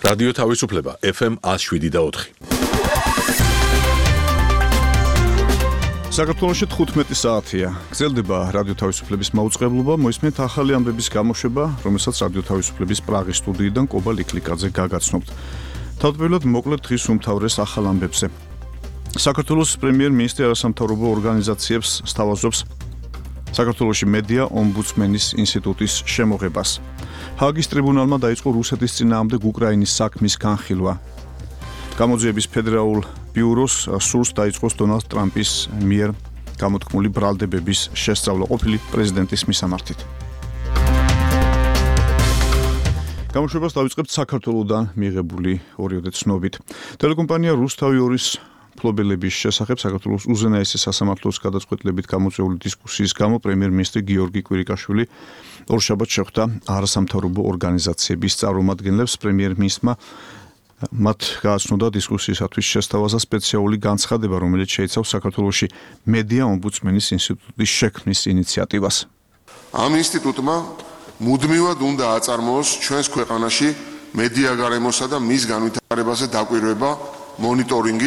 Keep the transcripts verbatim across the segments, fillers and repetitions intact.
რადიო თავისუფლება ეფ ემ ათს შვიდი და ოთხი. საქართველოში თხუთმეტი საათია. გრძელდება რადიო თავისუფლების მაუწყებლობა, მოისმენთ ახალი ამბების გამოშვება, რომელსაც რადიო თავისუფლების პრაღის სტუდიიდან კობა ლიკლიკაძე გაგაცნობთ. თავდაპირველად მოკლედ დღის უმთავრეს ახალ ამბებზე. საქართველოს პრემიერ-მინისტრი არასამთავრობო ორგანიზაციებს სთავაზობს საქართველოში მედია ომბუდსმენის ინსტიტუტის შემოღებას. ჰააგის ტრიბუნალმა დაიწყო რუსეთის წინააღმდეგ უკრაინის საქმის განხილვა. გამოძიების ფედერალურ ბიუროს სურს დაიწყოს დონალდ ტრამპის მიერ გამოთქმული ბრალდებების შესწავლა ყოფილი პრეზიდენტის მისამართით. გამოშვებას დავიწყებთ საქართველოსდან მიღებული ორიოდე ცნობით. ტელეკომპანია რუსთავი ორის ფლობელების შესახებ საქართველოს უზენაესი სასამართლოს გადაწყვეტილებით გამოწვეული დისკუსიის გამო პრემიერ-მინისტრი გიორგი კვირიკაშვილი ორშაბათს შეხვდა არასამთავრობო ორგანიზაციების წარმომადგენლებს. პრემიერ-მინისტრმა მათ გააცნოდა დისკუსიისათვის შესთავაზა სპეციალური განცხადება, რომელიც შეიცავს საქართველოში მედია ომბუდსმენის ინსტიტუტის შექმნის ინიციატივას. ამ ინსტიტუტმა მუდმივად უნდა აწარმოოს ჩვენს ქვეყანაში მედია გარემოსა და მის განვითარებაზე დაკვირვება, მონიტორინგი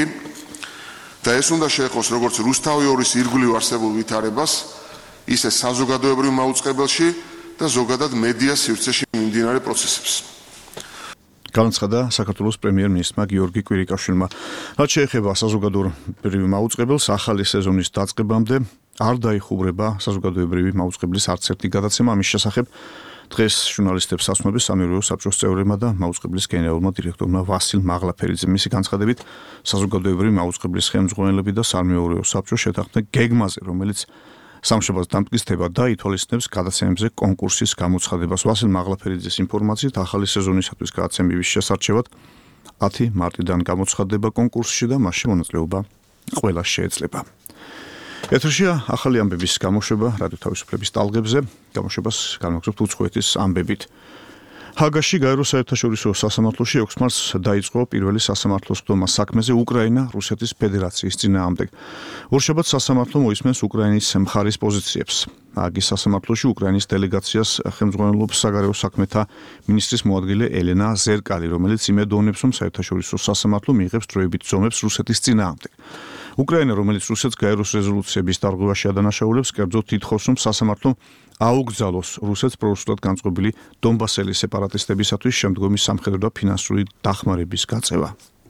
და ეს უნდა შეეხოს როგორც რუსთავი ორის ირგვლივ არსებულ ვითარებას, ისე საზოგადოებრივ მაუწყებელში და ზოგადად მედია სივრცეში მიმდინარე პროცესებს. განაცხადა საქართველოს პრემიერ-მინისტრმა გიორგი კვირიკაშვილმა. რაც შეეხება საზოგადოებრივ მაუწყებელს, ახალი სეზონის დაწყებამდე არ დაიხუბრება საზოგადოებრივი მაუწყებლის არც ერთი გადაცემა. ამის შესახებ დღეს ჟურნალისტებს ასმოებს სამეურვეო საბჭოს წევრებმა და მაუწყებლის გენერალურმა დირექტორმა ვასილ მაღლაფერიძემ. მისი განცხადებით, საზოგადოებრივი მაუწყებლის ხელმძღვანელები და სამეურვეო საბჭო შეთანხმდნენ გეგმაზე, რომელიც სამშაბათს დამტკიცდება და ითვალისწინებს გადაცემებზე კონკურსის გამოცხადებას. ვასილ მაღლაფერიძის ინფორმაციით, ახალი სეზონისათვის გადაცემების შესარჩევად ათი მარტიდან გამოცხადდება კონკურსში და მასში მონაწილეობა ყველას შეეძლება. ეთერშია ახალი ამბების გამოშვება რადიო თავისუფლების ტალღებზე. გამოშვებას განვაგრძობთ უცხოეთის ამბებით. ჰააგაში გაეროს საერთაშორისო სასამართლოში ექვსი მარტს დაიწყო პირველი სასამართლოს ხდომა საქმეზე უკრაინა რუსეთის ფედერაციის წინააღმდეგ. ორშაბათს სასამართლო მოისმენს უკრაინის მხარის პოზიციებს. ჰააგის სასამართლოში უკრაინის დელეგაციას ხელმძღვანელობს საგარეო საქმეთა მინისტრის მოადგილე ელენა ზერკალი, რომელიც იმედოვნებს, რომ საერთაშორისო სასამართლო მიიღებს დროებით ზომებს რუსეთის წინააღმდეგ. უკრაინა, რომელიც რუსეთს გაეროს რეზოლუციების დარღვევაში ადანაშაულებს, კერძოდ ითხოვს, რომ სასამართლომ აუგზავნოს რუსეთს პრორუსულად განწყობილი დონბასელის სეპარატისტებისათვის შემდგომი სამხედრო და ფინანსური დახმარების გაწევა.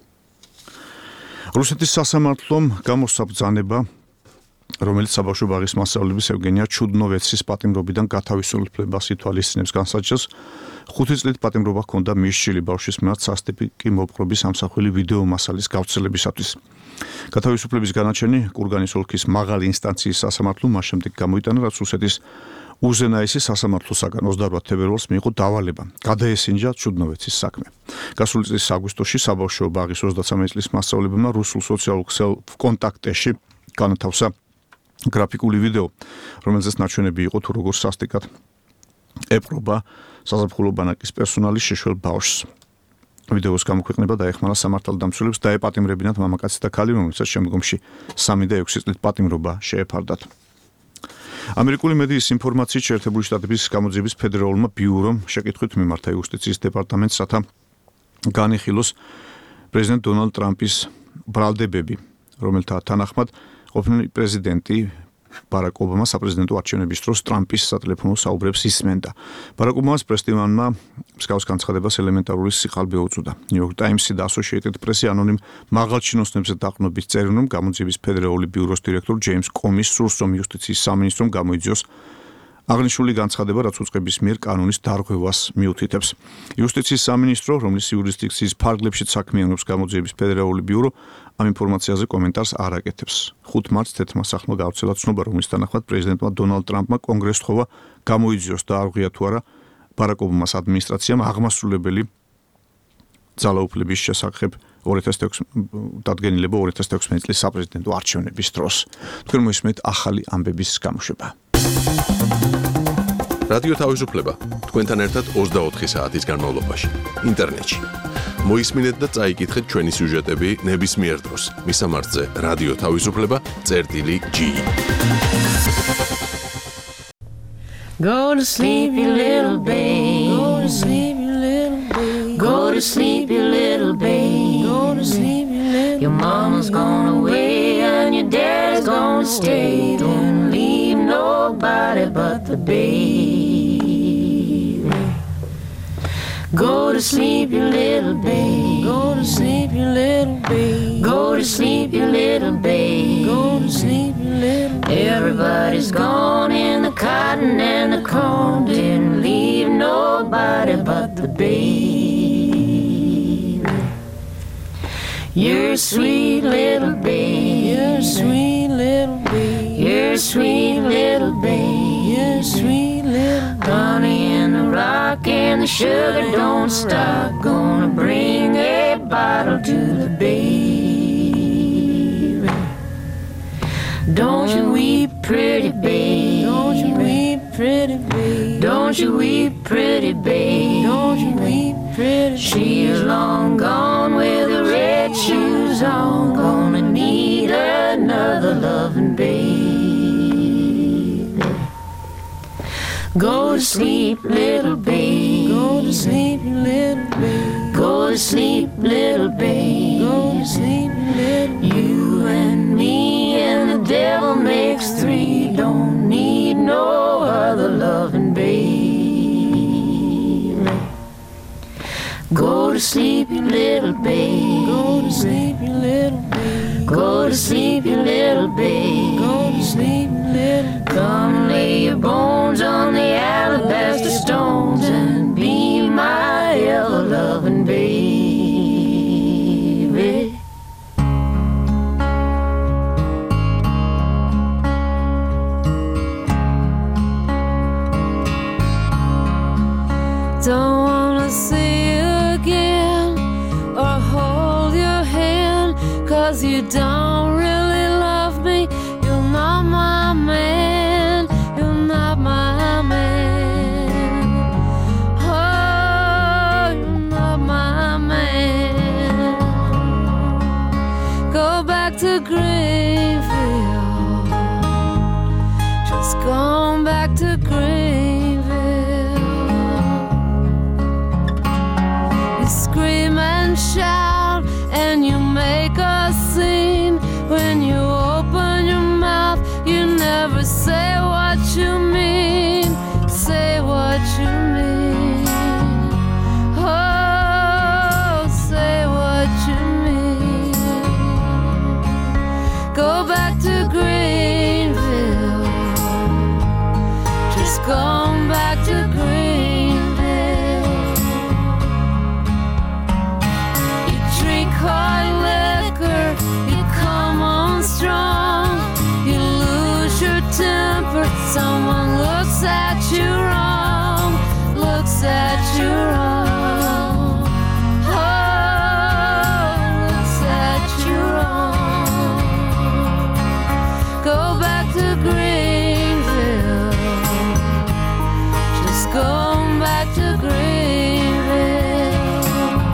რუსეთის სასამართლომ გამოსცა ბრძანება, რომელიც საბავშვო ბაღის მასწავლებლების ევგენია ჩუდნოვეცის პატიმრობიდან გათავისუფლებას ითვალისწინებს. განსაჯელს ხუთი წლით პატიმრობა ჰქონდა მისშილი ბავშვის მიმართ სასტიკი მოპყრობის ამსახველი ვიდეო მასალის გავრცელებისათვის. გათავისუფლების განაჩენი კურგანის ოლქის მაღალი ინსტანციის სასამართლომ მას შემდეგ გამოიტანა, რაც რუსეთის უზენაესი სასამართლოსაგან ოცდაორ თებერვალს მიიღო დავალება გადაესინჯა ჩუდნოვეცის საქმე. გასული წლის აგვისტოში საბავშვო ბაღის ოცდაცამეტი წლის მასწავლებელმა რუსულ სოციალურ ქსელ ვკონტაქტეში განათავსა გრაფიკული ვიდეო, რომელზეც ნაჩვენები იყო თუ როგორ სასტიკად ეპყრობა საზაფხულო ბანაკის პერსონალი შეშველ ბავშვს. ვიდეოს გამოქვეყნება დაეხმარა სამართალდამცველებს დაეპატიმრებინათ მამაკაცი და ქალი, რომელსაც შემდგომში სამი და ექვსი წლით პატიმრობა შეეფარდათ. ამერიკული მედიის ინფორმაციით შეერთებული შტატების გამოძიების ფედერალურმა ბიურომ შეკითხვით მიმართა იუსტიციის დეპარტამენტს, რათა განიხილოს პრეზიდენტ დონალდ ტრამპის ბრალდებები, რომელთა თანახმად ყოფილი პრეზიდენტი ბარაკ ობამა საპრეზიდენტო არჩევნების დროს ტრამპის სატელეფონო საუბრებს ისმენდა. ბარაკ ობამას პრესტივანმა მსგავს განცხადებას ელემენტარული სიყალბე უწუდა. ნიუ-იორკ ტაიმსი და ასოციეიტედ პრესი ანონიმ მაღალჩინოსნებზე დაყრდნობის წერენ, რომ გამოძიების ფედერალური ბიუროს დირექტორ ჯეიმს კომის სურს, რომ იუსტიციის სამინისტრომ გამოიძიოს აღნიშნული განცხადება, რაც უწყების მიერ კანონის დარღვევას მიუთითებს. იუსტიციის სამინისტრო, რომლის იურისდიქციის ფარგლებშიც საქმიანობს გამოძიების ფედერალური ბიურო, ამ ინფორმაციაზე კომენტარს არ აკეთებს. ხუთი მარტს თეთრმა სახლმა გავრცელა ცნობა, რომლის თანახმად პრეზიდენტმა დონალდ ტრამპმა კონგრესს თხოვა გამოიძიოს და არღვია თუ არა ბარაკ ობამას ადმინისტრაციამ აღმასრულებელი ძალაუფლების შესახებ დადგენილება ორი ათას ექვსმეტი წლის საპრეზიდენტო არჩევნების დროს. თქვენ მოისმენთ ახალი ამბების გამოშვება. რადიო თავისუფლება თქვენთან ერთად ოცდაოთხი საათის განმავლობაში ინტერნეტში. მოისმინეთ და წაიკითხეთ ჩვენი სიუჟეტები ნებისმიერ დროს. მისამართზე რადიო თავისუფლება წერტილი G. Go to sleep, you little babe. Go to sleep, you little babe. Go to to sleep, you little babe. Go to sleep, you little Your mama's gone away and your dad's gonna stay. Don't leave nobody but the baby. Go to sleep, you little babe. Go to sleep, you little babe. Go to sleep, you little babe. Go to sleep, you little babe. Everybody's gone in the cotton and the corn. Didn't leave nobody but the baby. You're a sweet little babe. You're a sweet little babe. You're a sweet little babe. You're a sweet little babe. Honey in the rock and the sugar don't stop. Gonna bring a bottle to the baby. Don't you weep, pretty babe. Don't you weep, pretty babe. Don't you weep, pretty babe. Don't you weep, pretty babe. She's long gone with the red shoes on. Gonna need another loving baby. Go to sleep, little babe. Go to sleep, little babe. Go to sleep, little babe. Go to sleep, little babe. You and me and the devil makes three. Don't need no other loving babe. Go to sleep, you little babe. Go to sleep, you little babe. Go to sleep, you little babe. Go to sleep, you little babe. Come lay your bones on the alabaster stones and be my ever-loving baby. Don't wanna see you again or hold your hand, 'cause you don't really love me. You're not my man, you're not my man. Oh, you're not my man. Go back to Greenfield, just going back to Greenfield. You scream and shout and you make a scene. When you open your mouth, you never say what you mean. Say what you mean. Oh, say what you mean. Go back to Greenville. Just going back to Greenville. You drink hard liquor, you come on strong, you lose your temper, someone looks at you wrong, looks at you wrong. Oh, looks at you wrong. Go back to Greenville, just going back to Greenville.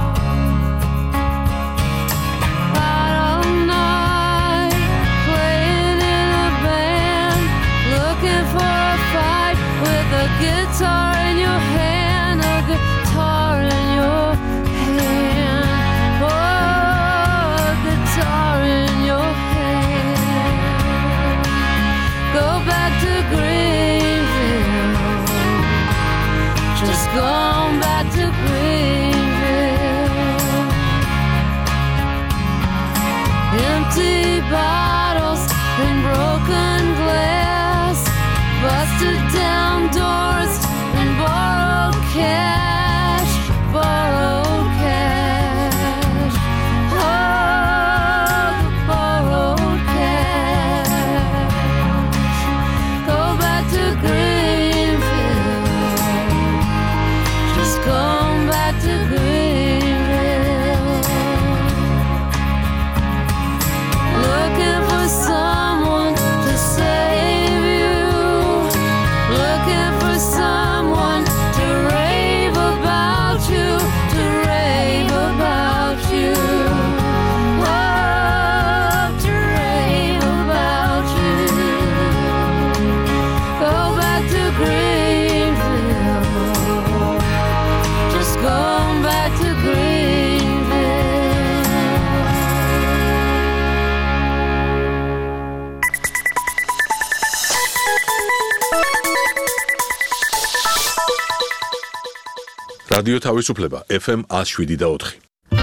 Out all night, playing in a band, looking for a fight with a guitar in your hand, a guitar in your hand. Oh, a guitar in your hand. Go back to Greenville, just going back to Greenville. Empty bottles and broken glass, busted down doors and borrowed cash, borrowed cash. Oh, the borrowed cash. Go back to Greenville, just going back to Greenville. Looking for someone to save you, looking for someone to rave about you, to rave about you. Oh, to rave about you. Go back to Greenville, just going back to Greenville. რადიო თავისუფლება F M one oh seven და four.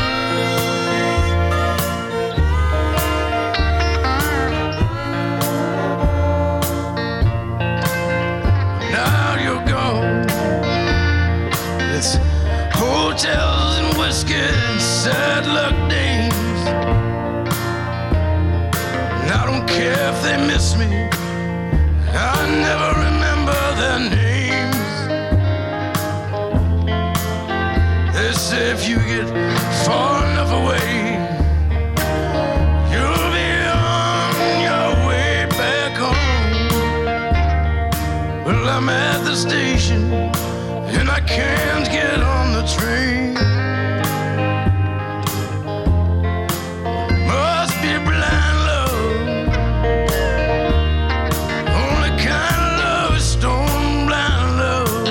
Now you're gone. It's hotels and whiskey and sad luck days. And I don't care if they miss me. I never remember their names. They say if you get far enough away, you'll be on your way back home. Well, I'm at the station and I can't get on the train. Must be blind love. Only kind of love is stone blind love.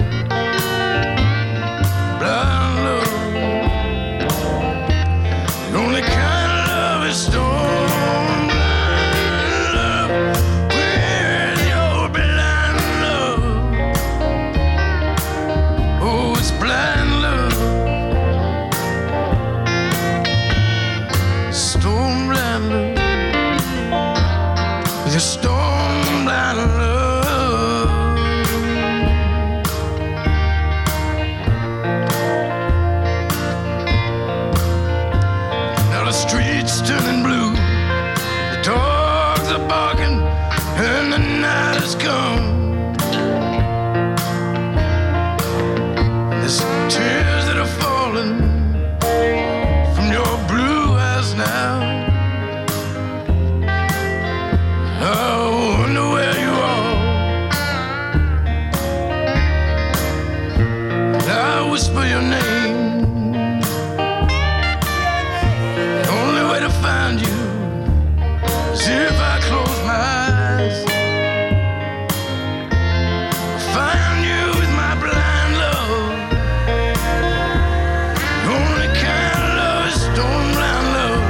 Blind love. The only kind of love is stone blind love. With your blind love. Oh, it's blind love. Stone blind love. With your stone blind love. Now the streets turning blue. The dogs are barking and the night has come. There's tears that are falling from your blue eyes now. I wonder where you are. I whisper your name. The only way to find you is if I close my eyes. Find you with my blind love. The only kind of love is stone blind love.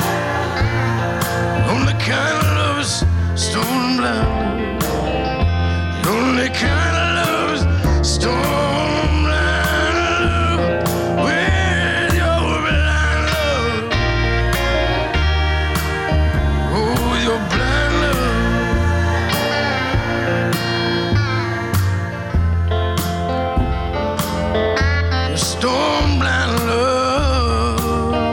The only kind of love is stone blind love. The only kind of love is stone blind love. With your blind love. Oh, with your blind love. Your stone blind love.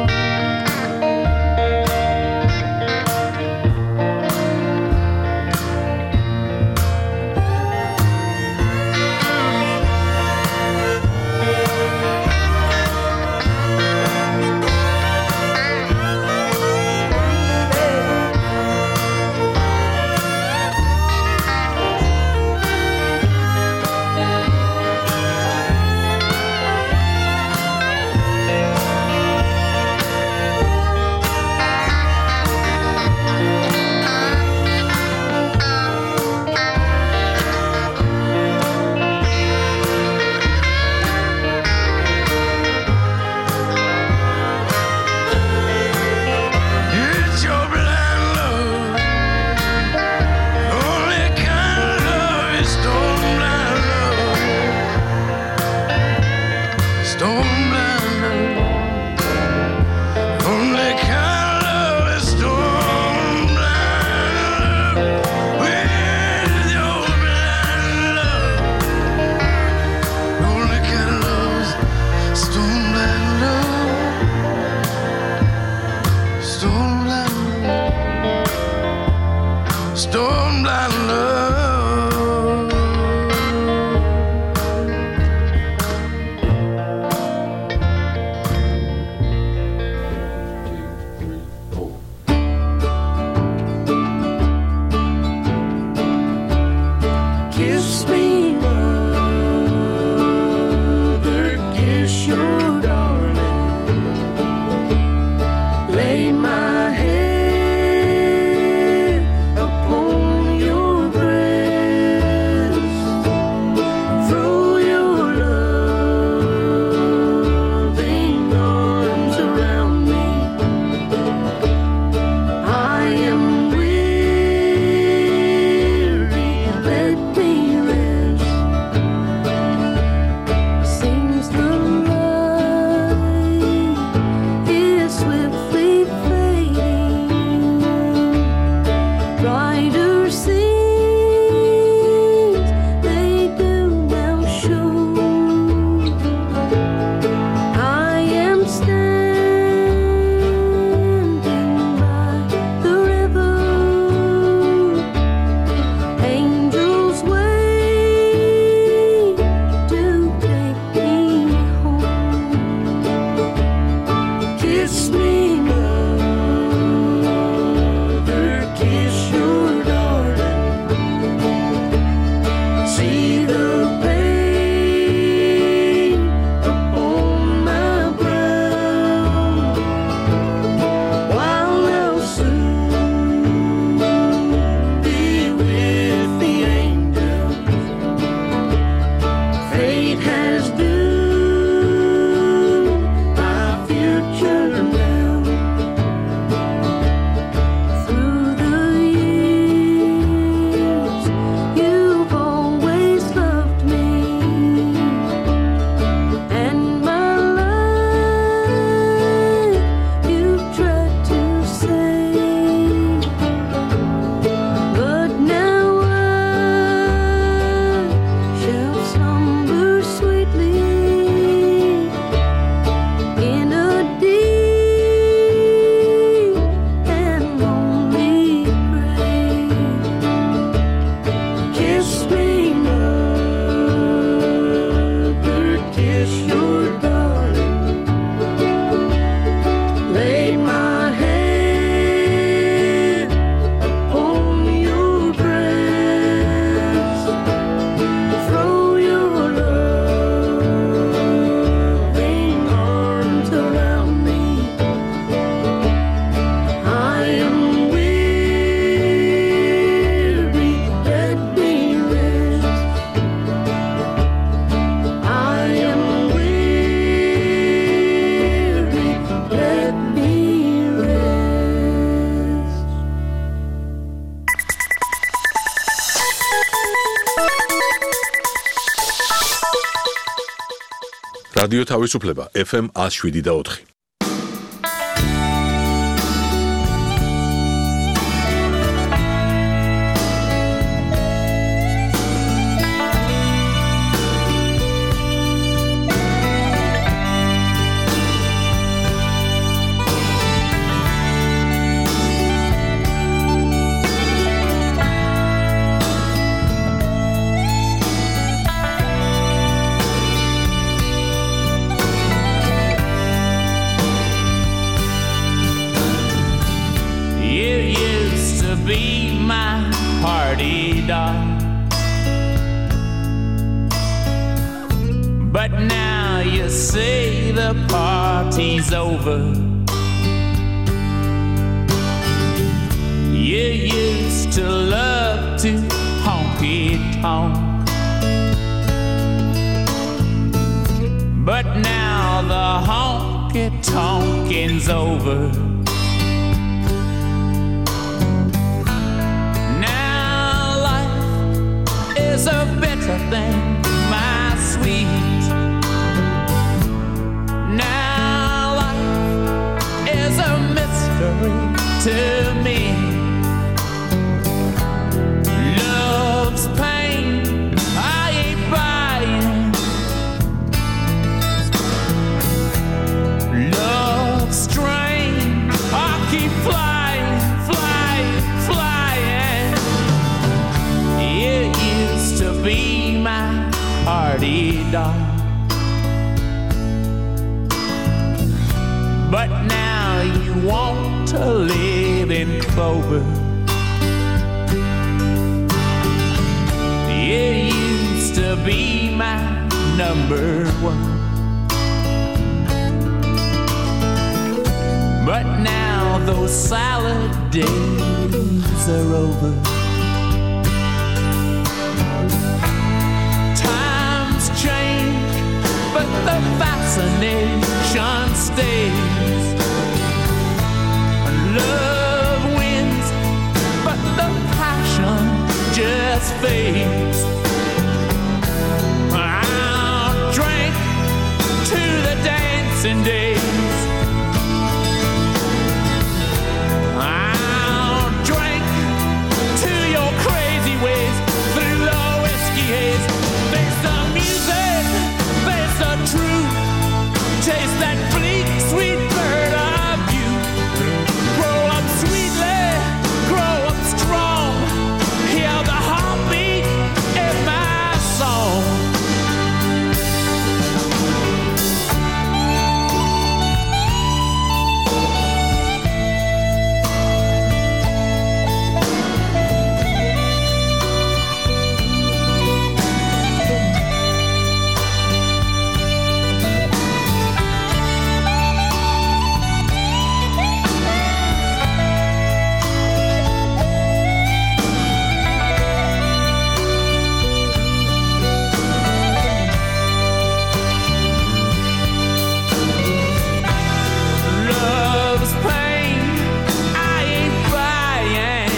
რადიო თავისუფლება ეფ ემ one oh seven და four. But now you say the party's over. You used to love to honky-tonk, but now the honky-tonking's over. Now life is a better thing, my sweet. To me, love's pain, I ain't buying. Love's strain, I keep flying, flying, flying. It used to be my party doll, but now you won't to live in clover. It used to be my number one, but now those salad days are over. Times change, but the fascination stays. Love wins, but the passion just fades. I'll drink to the dancing days. I'll drink to your crazy ways through the whiskey haze. Face the music, face the truth. Taste that bleak, sweet bird of you. Grow up sweetly, grow up strong. Hear the heartbeat in my song. Love's pain, I ain't buying.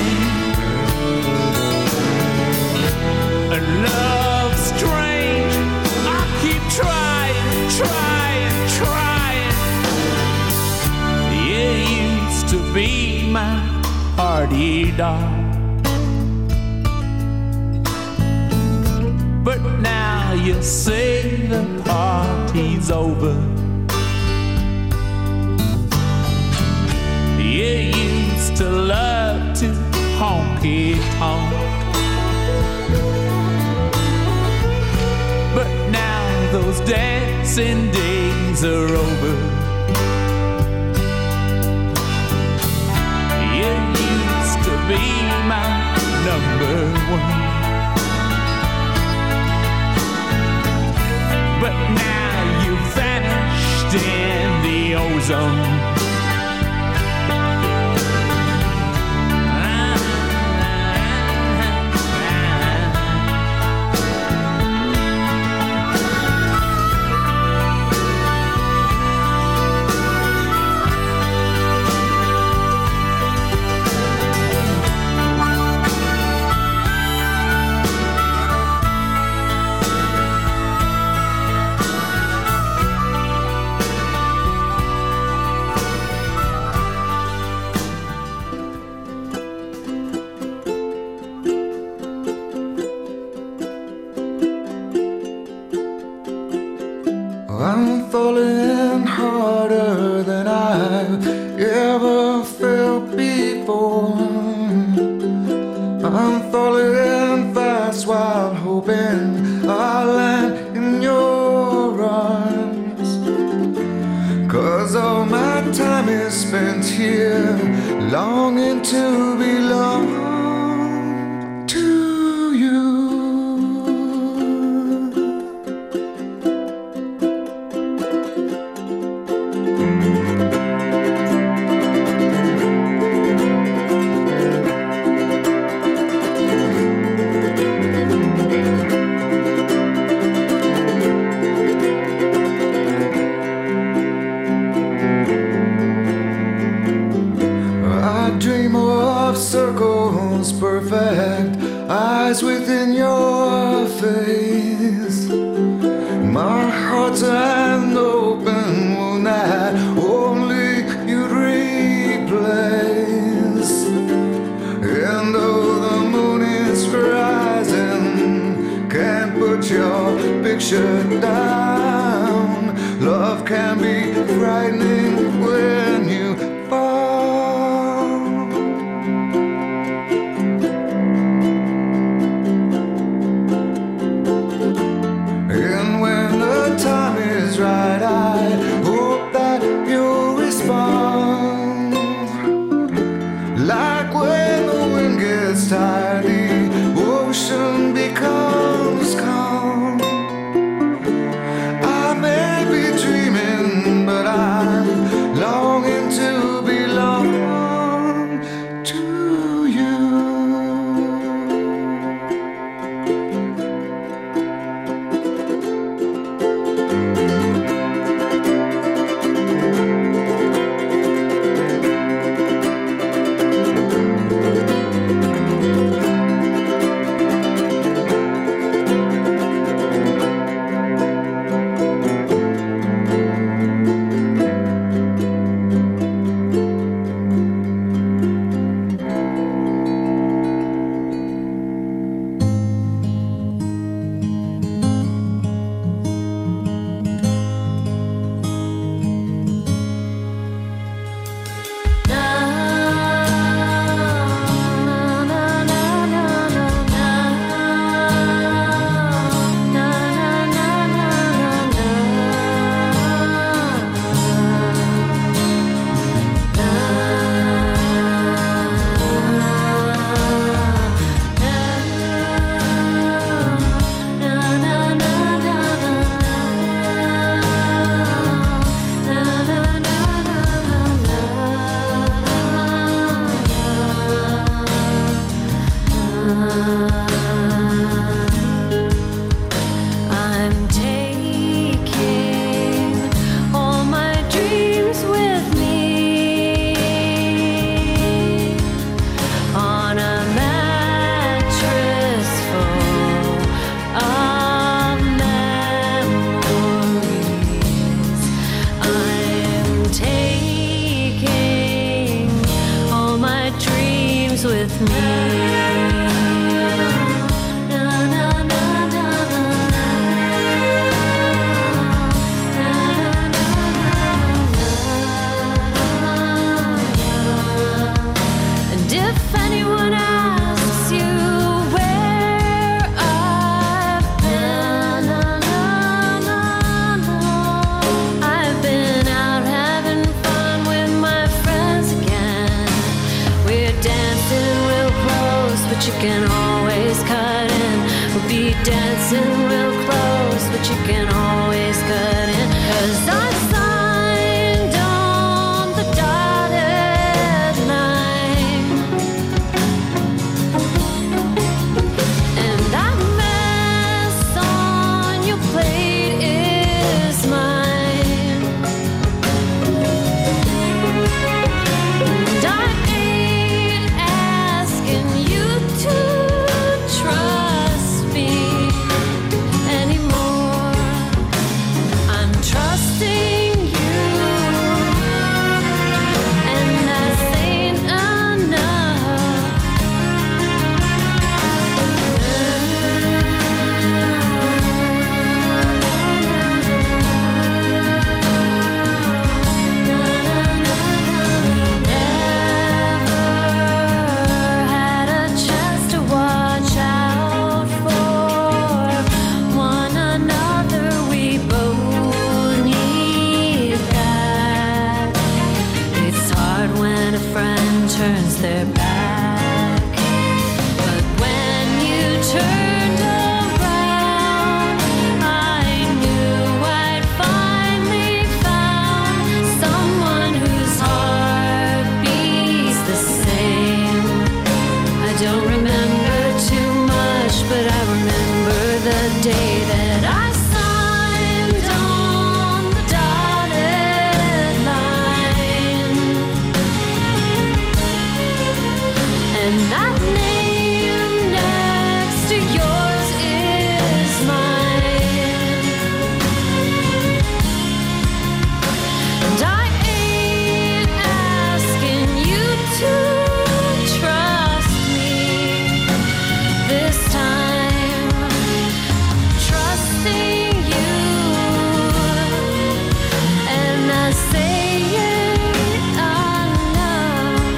And love's strange, I keep trying, trying, trying. It used to be my party doll, but now you say the party's over. You used to love to honky-tonk, but now those dancing days are over. You used to be my number one, but now you vanished in the ozone. I'm falling harder than I've ever felt before. I'm falling fast while hoping I'll land in your arms. 'Cause all my time is spent here, longing to belong to you. Circles perfect, eyes within your face. My heart's an open wound that only you'd replace. And though the moon is rising, can't put your picture down. Love can be frightening when you fall. Right, I hope that you'll respond. Like when the wind gets tired, the ocean becomes calm. I may be dreaming, but I'm longing to belong to you. With me. And if anyone asks you where I've been, I've been out having fun with my friends again. We're dancing real close, but you can always cut in. We'll be dancing real close, but you can always cut in. 'Cause I signed on the dotted line, and that mess on your plate is mine. And I ain't asking you to trust me anymore. I'm trusting that I signed on the dotted line, and that name next to yours is mine. And I ain't asking you to trust me this time. I'm trusting you, and I say it enough.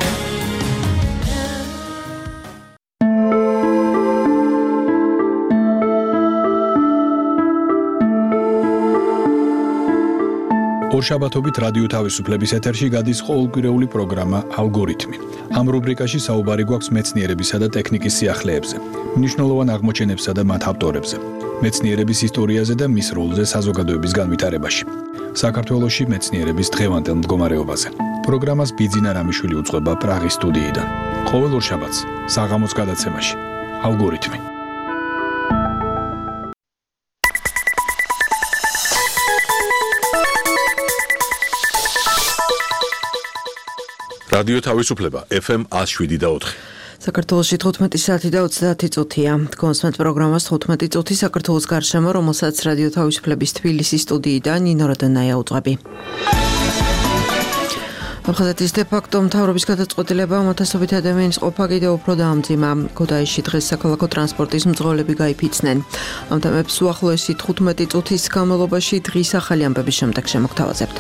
ორშაბათობით რადიო თავისუფლების ეთერში გადის ყოველკვირეული პროგრამა ალგორითმი. ამ რუბრიკაში საუბარი გვაქვს მეცნიერებისა და ტექნიკის სიახლეებზე, მნიშვნელოვან აღმოჩენებსა და მათ ავტორებზე, მეცნიერების ისტორიაზე და მის როლზე საზოგადოების განვითარებაში. საქართველოში მეცნიერების დღევანდელ მდგომარეობაზე. პროგრამას ბიძინა რამიშვილი უძღვება პრაღის სტუდიიდან. ყოველ ორშაბათს საღამოს გადაცემაში ალგორითმი. რადიო თავისუფლება ეფ ემ one oh seven და four. საქართველოში თხუთმეტი საათი და ოცდაათი წუთია. თქვენს პროგრამას თხუთმეტი წუთი საქართველოს გარშემო, რომელსაც რადიო თავისუფლების თბილისის სტუდიიდან ნინო როდონაია უძღვები. აფხაზეთის დე-ფაქტო მთავრობის გადაწყვეტილება ათასობით ადამიანის ყოფა კიდევ უფრო დაამძიმა. ქუთაისში დღეს საქალაქო ტრანსპორტის მძღოლები გაიფიცნენ. ამ თემებს უახლოესი თხუთმეტი წუთის განმავლობაში დღის ახალი ამბების შემდეგ შემოგთავაზებთ.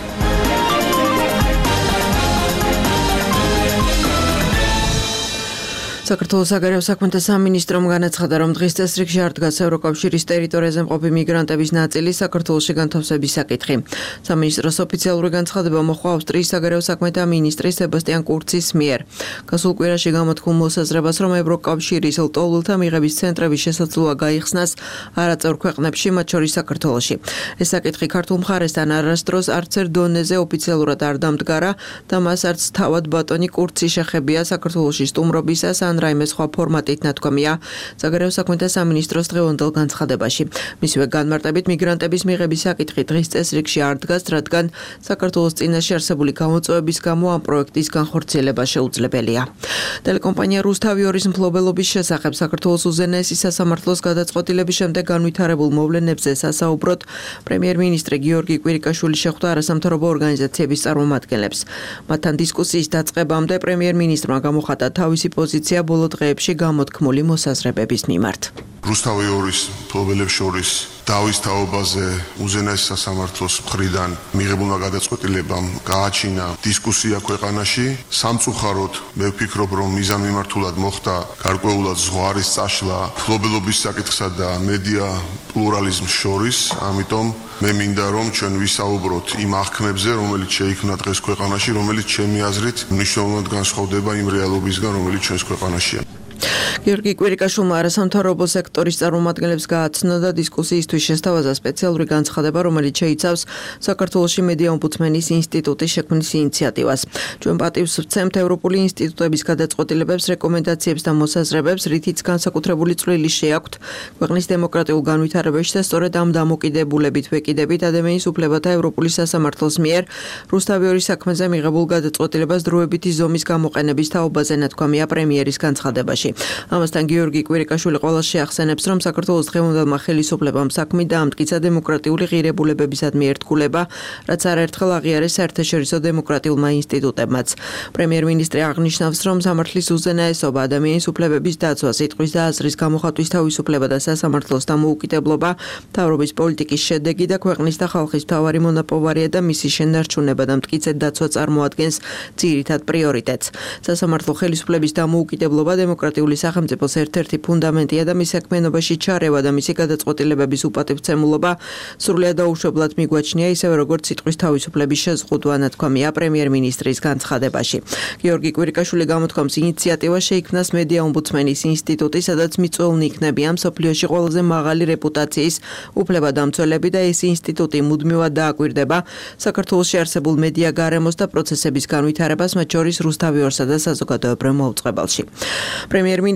საქართველოს საგარეო საქმეთა სამინისტრომ განაცხადა, რომ დღის წესრიგში არ დგას ევროკავშირის ტერიტორიაზე მყოფი მიგრანტების ნაწილი საქართველოში განთავსების საკითხი. სამინისტროს ოფიციალური განცხადება მოხდა ავსტრიის საგარეო საქმეთა მინისტრის სებასტიან კურცის მიერ. გასულ კვირაში გამოთქვამ მოსაზრებას, რომ ევროკავშირის ლტოლვილთა მიღების ცენტრების შესაძლოა გაიხსნას არაწევრ ქვეყნებში, მათ შორის საქართველოში. ეს საკითხი ქართულ მხარესთან არასდროს არც ერთ დონეზე ოფიციალურად არ დამდგარა და მას არც თავად ბატონი კურცი შეხებია საქართველოში სტუმრობისას ან რაიმე სხვა ფორმატით ნათქვამია საგარეო საქმეთა სამინისტროს დღევანდელ განცხადებაში. მისივე განმარტებით მიგრანტების მიღების საკითხი დღის წესრიგში არ დგას, რადგან საქართველოს წინაშე არსებული გამოწვევების გამო ამ პროექტის განხორციელება შეუძლებელია. ტელეკომპანია რუსთავი ორის მფლობელობის შესახებ საქართველოს უზენაესი სასამართლოს გადაწყვეტილების შემდეგ განვითარებულ მოვლენებზე სასაუბროდ პრემიერ-მინისტრი გიორგი კვირიკაშვილი შეხვდა არასამთავრობო ორგანიზაციების წარმომადგენლებს. მათთან დისკუსიის დაწყებამდე პრემიერ-მინისტრმა გამოხატა თავისი პოზიცია ბოლო დღეებში გამოთქმული მოსაზრებების მიმართ. რუსთავი ორის მფლობელებს შორის დავის თაობაზე უზენაეს სასამართლოს მხრიდან მიღებულმა გადაწყვეტილებამ გააჩინა დისკუსია ქვეყანაში. სამწუხაროდ მე ვფიქრობ, რომ მიზანმიმართულად მოხდა გარკვეულად ზღვარის წაშლა მფლობელობის საკითხსა და მედია პლურალიზმს შორის, ამიტომ მე მინდა რომ ჩვენ ვისაუბროთ იმ აღქმებზე, რომელიც შეიქმნა დღეს ქვეყანაში, რომელიც ჩემი აზრით მნიშვნელოვნად განსხვავდება იმ რეალობისგან, რომელიც ჩვენს ქვეყანაშია. გიორგი კვირიკაშვილმა არასამთავრობო სექტორის წარმომადგენლებს გააცნო და დისკუსიისთვის შესთავაზა სპეციალური განცხადება, რომელიც შეიცავს საქართველოში მედია ომბუდსმენის ინსტიტუტის შექმნის ინიციატივას. ჩვენ პატივს ვცემთ ევროპული ინსტიტუტების გადაწყვეტილებებს, რეკომენდაციებს და მოსაზრებებს, რითიც განსაკუთრებული წვლილი შეაქვთ ქვეყნის დემოკრატიულ განვითარებაში და სწორედ ამ დამოკიდებულებით ვეკიდებით ადამიანის უფლებათა ევროპული სასამართლოს მიერ რუსთავი ორის საქმეზე მიღებულ გადაწყვეტილებას დროებითი ზომის გამოყენების თაობაზე ნათქვამია პრემიერის განცხადებაში. ამასთან გიორგი კვირიკაშვილი ყველას შეახსენებს, რომ საქართველოს დღევანდელმა ხელისუფლებამ საქმე დაამტკიცა დემოკრატიული ღირებულებებისადმი ერთგულება, რაც არაერთხელ აღიარეს საერთაშორისო დემოკრატიულმა ინსტიტუტებმაც. პრემიერ-მინისტრი აღნიშნავს, რომ სამართლის უზენაესობა, ადამიანის უფლებების დაცვა, სიტყვის და აზრის გამოხატვის თავისუფლება და სასამართლოს დამოუკიდებლობა მთავრობის პოლიტიკის შედეგი და ქვეყნის და ხალხის მთავარი მონაპოვარია და მისი შენარჩუნება და მტკიცედ დაცვა წარმოადგენს ძირითად პრიორიტეტს. სასამართლო ხელისუფლების დამოუკიდებლობა დემოკრატიული სახელმწიფოს ერთ-ერთი ფუნდამენტია და მის საქმიანობაში ჩარევა და მისი გადაწყვეტილებების უპატივცემულობა სრულად დაუშვებლად მიგვაჩნია, ისევე როგორც სიტყვის თავისუფლების შეზღუდვა, ნათქვამია პრემიერ-მინისტრის განცხადებაში. გიორგი კვირიკაშვილი გამოთქვამს, ინიციატივა შეიქმნას მედია ომბუდსმენის ინსტიტუტი, სადაც მიწვეულნი იქნებიან მსოფლიოში ყველაზე მაღალი რეპუტაციის უფლებადამცველები და ეს ინსტიტუტი მუდმივად დააკვირდება საქართველოში არსებულ მედია გარემოს და პროცესების განვითარებას, მათ შორის რუსთავი ორსა და საზოგადოებრივ მოუწყებელში. პრემიერ-მინისტრი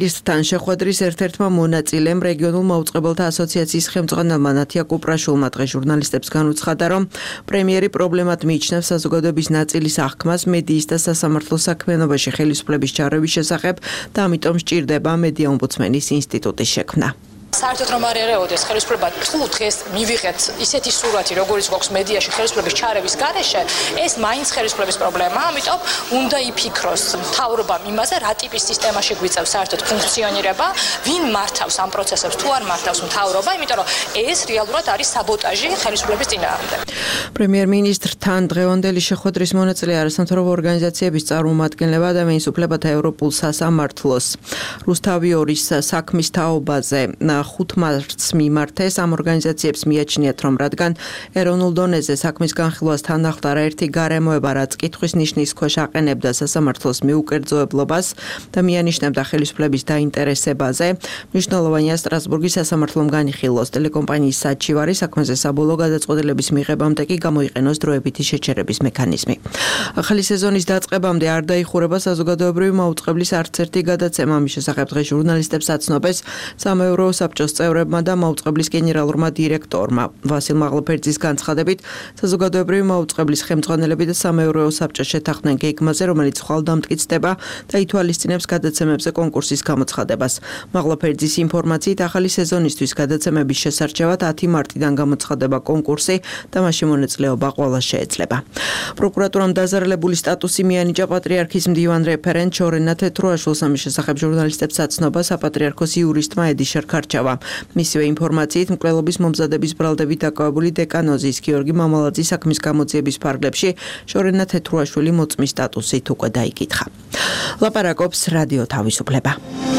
მინისტრთან შეხვედრის ერთ-ერთმა მონაწილემ რეგიონულ მაუწყებელთა ასოციაციის ხელმძღვანელმა ნათია კუპრაშვილმა დღეს ჟურნალისტებს განუცხადა, რომ პრემიერი პრობლემად მიიჩნევს საზოგადოების ნაწილის აღქმას მედიის და სასამართლო საქმიანობაში ხელისუფლების ჩარევის შესახებ და ამიტომ სჭირდება მედია ომბუდსმენის ინსტიტუტის შექმნა. საერთოდ რომ არ ერეოდეს ხელისუფლება თუ დღეს მივიღეთ ისეთი სურათი, როგორც გვაქვს მედიაში ხელისუფლების ჩარევის გარეშე, ეს მაინც ხელისუფლების პრობლემაა, ამიტომ უნდა იფიქროს მთავრობამ იმაზე, რა ტიპის სისტემაში გვიწევს საერთოდ ფუნქციონირება, ვინ მართავს ამ პროცესებს, თუ არ მართავს მთავრობა, იმიტომ რომ ეს რეალურად არის საბოტაჟი ხელისუფლების წინააღმდეგ. პრემიერ-მინისტრთან დღევანდელი შეხვედრის მონაწილე არასამთავრობო ორგანიზაციების წარმომადგენლება და მეინსუფლებათა ევროპულ სასამართლოს რუსთავიორის საქმის თაობაზე ხუთ მარტს მიმართეს. ამ ორგანიზაციებს მიაჩნიათ, რომ რადგან ეროვნულ დონეზე საქმის განხილვას თან ახლდა ერთი გარემოება, რაც კითხვის ნიშნის ქვეშ აყენებდა სასამართლოს მიუკერძოებლობას და მიანიშნებდა ხელისუფლების დაინტერესებაზე, მნიშვნელოვანია სტრასბურგის სასამართლომ განიხილოს ტელეკომპანიის საჩივარი საქმეზე საბოლოო გადაწყვეტილების მიღებამდე კი გამოიყენოს დროებითი შეჩერების მექანიზმი. ახალი სეზონის დაწყებამდე არ დაიხურება საზოგადოებრივი მაუწყებლის არც ერთი გადაცემა. ამის შესახებ დღეს ჟურნალისტებს აცნობეს სამეურვეო საბჭოს წევრებმა და მაუწყებლის გენერალურმა დირექტორმა. ვასილ მაღლაფერძის განცხადებით, საზოგადოებრივი მაუწყებლის ხელმძღვანელები და სამეურვეო საბჭო შეთანხმდნენ გეგმაზე, რომელიც ხვალდამტკიცდება და ითვალისწინებს გადაცემებზე კონკურსის გამოცხადებას. მაღლაფერძის ინფორმაციით, ახალი სეზონისთვის გადაცემების შესარჩევად ათი მარტიდან გამოცხადება კონკურსი და მასში მონაწილეობა ყველას შეეძლება. პროკურატურამ დაზარალებული სტატუსი მიანიჭა პატრიარქის მდივან რეფერენტ შორენა თეთრუაშვილს. ამის შესახებ ჟურნალისტებს აცნობა საპატრიარქოს იურისტმა ედიშარ ქარჩავა. მისივე ინფორმაციით, მკვლელობის მომზადების ბრალდებით დაკავებული დეკანოზის გიორგი მამალაძის საქმის გამოძიების ფარგლებში შორენა თეთრუაშვილი მოწმის სტატუსით უკვე დაიკითხა. ლაპარაკობს რადიო თავისუფლება.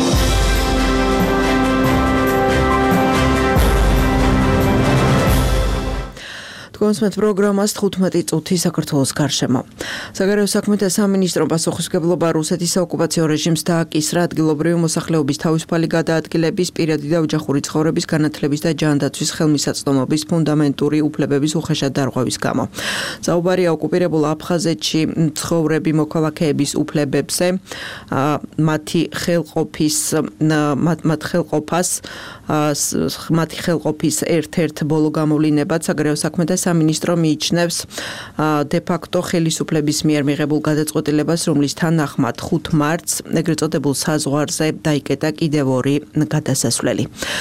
კონსმეთ პროგრამას თხუთმეტი წუთი საქართველოს გარშემო. საგარეო საქმეთა სამინისტრომ პასუხისმგებლობა რუსეთის საოკუპაციო რეჟიმს დააკისრა ადგილობრივი მოსახლეობის თავისუფალი გადაადგილების, პირადი და ოჯახური ცხოვრების განათლების და ჯანდაცვის ხელმისაწვდომობის ფუნდამენტური უფლებების უხეშად დარღვევის გამო. საუბარია ოკუპირებულ აფხაზეთში მცხოვრები მოქალაქეების უფლებებზე, მათი ხელყოფის მათ ხელყოფას მათი ხელყოფის ერთ-ერთ ბოლო გამოვლინებად საგარეო საქმეთა სამინისტრო მიიჩნევს დე-ფაქტო ხელისუფლების მიერ მიღებულ გადაწყვეტილებას, რომლის თანახმად ხუთ მარტს ეგრეთ წოდებულ საზღვარზე დაიკეტა კიდევ ორი გადასასვლელი.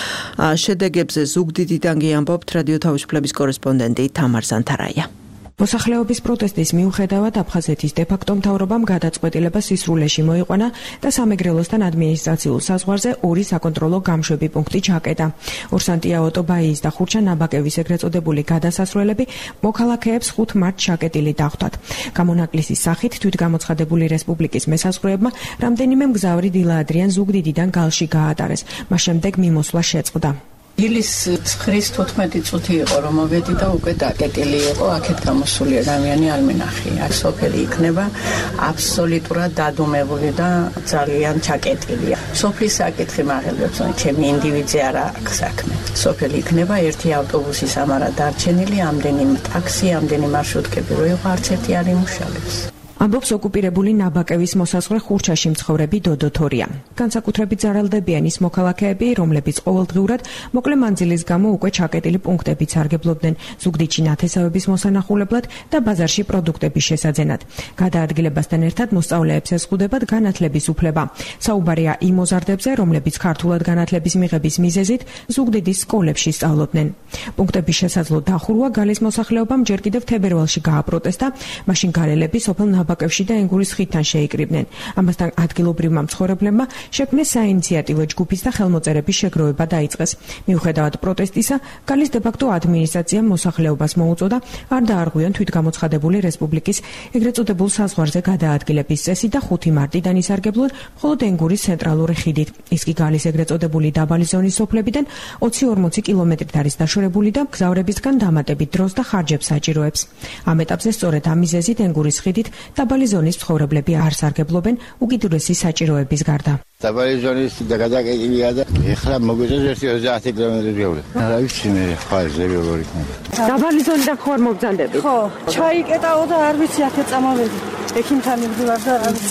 შედეგებზე ზუგდიდიდან გიამბობთ რადიო თავისუფლების კორესპონდენტი თამარ ზანთარაია. მოსახლეობის პროტესტის მიუხედავად აფხაზეთის დე-ფაქტო მთავრობამ გადაწყვეტილება სისრულეში მოიყვანა და სამეგრელოსთან ადმინისტრაციულ საზღვარზე ორი საკონტროლო გამშვები პუნქტი ჩაკეტა. ორსანტია ოტობაიის და ხურჩა ნაბაკევის ეგრეთ წოდებული გადასასვლელები მოქალაქეებს ხუთ მარტს ჩაკეტილი დახვდათ. გამონაკლისის სახით თვითგამოცხადებული რესპუბლიკის მესაზღვრეებმა რამდენიმე მგზავრი დილა-ადრიან ზუგდიდიდან გალში გაატარეს. მას შემდეგ მიმოსვლა შეწყდა. ილის ცხრის თოთხმეტი წუთი იყო რომ მოვედი და უკვე დაკეტილი იყო აქეთ გამოსული ადამიანი არ მინახი. აქ სოფელი იქნება აბსოლუტურად დადუმებული და ძალიან ჩაკეტილია. სოფლის საკითხი მაღელვებს, ჩემი ინდივიდზე არა აქვს საქმე. სოფელი იქნება ერთი ავტობუსის ამარა დარჩენილი, ამდენი ტაქსი, ამდენი მარშრუტკები რო იყო არც ერთი არ იმუშავებს. ამბობს ოკუპირებული ნაბაკევის მოსაზღვრე ხურჩაში მცხოვრები დოდო თორია. განსაკუთრებით ზარალდებიან ის მოქალაქეები, რომლებიც ყოველდღიურად მოკლე მანძილის გამო უკვე ჩაკეტილი პუნქტებით სარგებლობდნენ ზუგდიდში ნათესავების მოსანახულებლად და ბაზარში პროდუქტების შესაძენად. გადაადგილებასთან ერთად მოსწავლეებს ეზღუდებათ განათლების უფლება. საუბარია იმ მოზარდებზე, რომლებიც ქართულად განათლების მიღების მიზეზით ზუგდიდის სკოლებში სწავლობდნენ. პუნქტების შესაძლო დახურვა გალის მოსახლეობამ ჯერ კიდევ თებერვალში გააპროტესტა, მაშინ გარელები სოფელ ნაბაკევში და ენგურის ხიდთან შეიკრიბნენ. ამასთან ადგილობრივმა მცხოვრებლებმა შექმნეს საინიციატივო ჯგუფის და ხელმოწერების შეგროვება დაიწყეს. მიუხედავად პროტესტისა, გალის დე-ფაქტო ადმინისტრაციამ მოსახლეობას მოუწოდა არ დაარღვიონ თვითგამოცხადებული რესპუბლიკის ეგრეთ წოდებულ საზღვარზე გადაადგილების წესი და ხუთი მარტიდან ისარგებლონ მხოლოდ ენგურის ცენტრალური ხიდით. ის კი გალის ეგრეთ წოდებული დაბალი ზონის სოფლებიდან ოცი ორმოცი კილომეტრით არის დაშორებული და მგზავრებისგან დამატებით დროს და ხარჯებს საჭიროებს. ამ ეტაპზე სწორედ ამ მიზეზით ენგურის ხიდით დაბალი ზონის მცხოვრებლები არ სარგებლობენ უკიდურესი საჭიროების გარდა. დაბალი ზონის გადაკეტილია და ეხლა მოგვიწევს ერთი ოცდაათი კილომეტრი გეუბნები. რა ვიცი მე ხარჯები როგორ იქნება. დაბალი ზონიდან ხوار მოგზანდებით? ხო, ჩაიკეტაო და არ ვიცი აქეთ წამოვედი. ექიმთან მივდივარ და არ ვიცი.